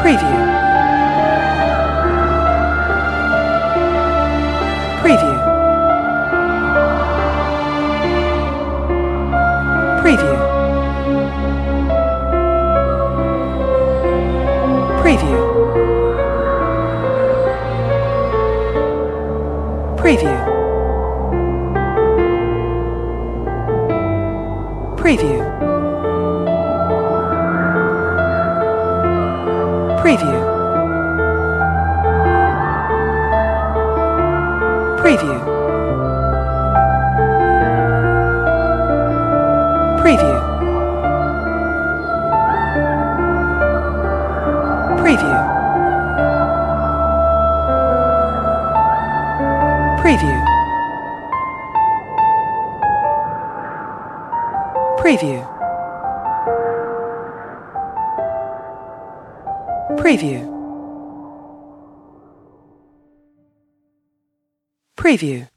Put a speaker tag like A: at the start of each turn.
A: Preview. Preview. Preview. Preview. Preview. Preview. Preview. Preview. Preview. Preview. Preview. Preview. Preview. Preview.